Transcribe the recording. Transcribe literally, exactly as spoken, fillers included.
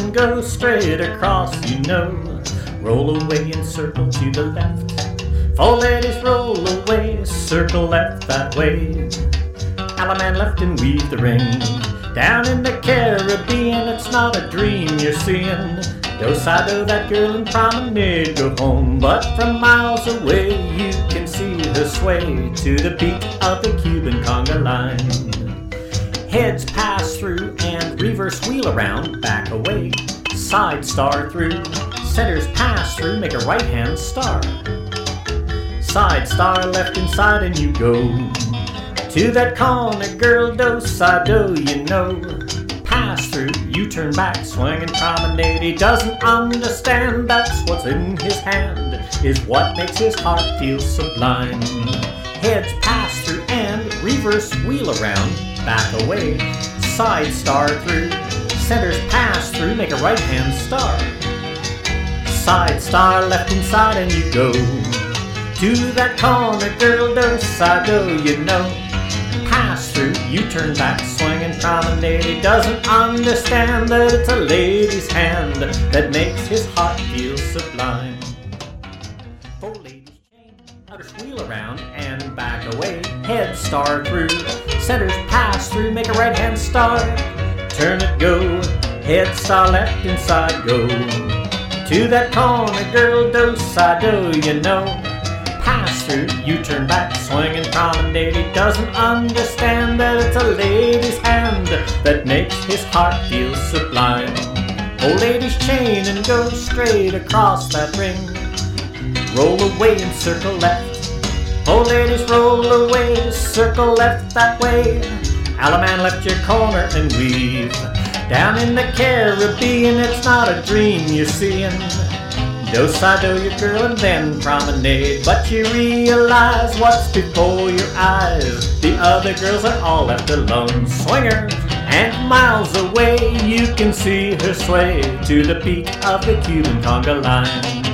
and go straight across, you know. Roll away and circle to the left. Four ladies roll away, circle left that way. Alaman left and weave the ring. Down in the Caribbean, it's not a dream you're seeing. Do-si-do that girl in promenade, go home. But from miles away you can see her sway to the beat of the Cuban conga line. Heads pass through and reverse wheel around, back away. Side star through, centers pass through, make a right hand star. Side star left inside and you go to that corner, girl, do-si-do, you know. Pass through, you turn back, swing and promenade. He doesn't understand that's what's in his hand, is what makes his heart feel sublime. Heads pass through and reverse wheel around, back away. Side star through, centers pass through, make a right hand star. Side star left inside and you go to that corner, girl, do-si-do, you know. Pass through, you turn back, swing and promenade. He doesn't understand that it's a lady's hand that makes his heart feel sublime. Four ladies chain, outer wheel around and back away. Head star through, centers pass through, make a right hand star. Turn it, go, head star left inside, go to that corner, girl, do-si-do, you know. Pass through, you turn back, swing and promenade. He doesn't understand that it's a lady's hand that makes his heart feel sublime. Old ladies chain and go straight across that ring. Roll away and circle left. Old ladies roll away, circle left that way. Alaman left your corner and weave. Down in the Caribbean, it's not a dream you're seeing. Do-si-do your girl and then promenade. But you realize what's before your eyes. The other girls are all left alone. Swinger, and miles away you can see her sway to the beat of the Cuban conga line.